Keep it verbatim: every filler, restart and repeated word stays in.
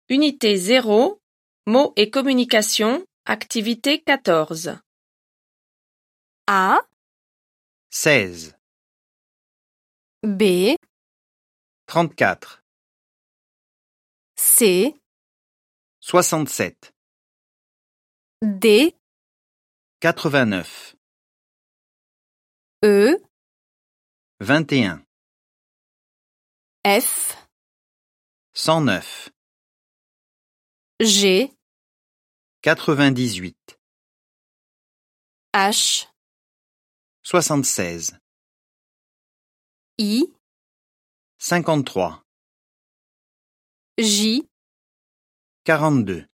Unité zéro, mots et communication, activité quatorze. A, seize, B, trente-quatre, C, soixante-sept, D, quatre-vingt-neuf, E, vingt et un, F, cent neuf, G, quatre-vingt-dix-huit, H, soixante-seize, I, cinquante-trois, J, quarante-deux.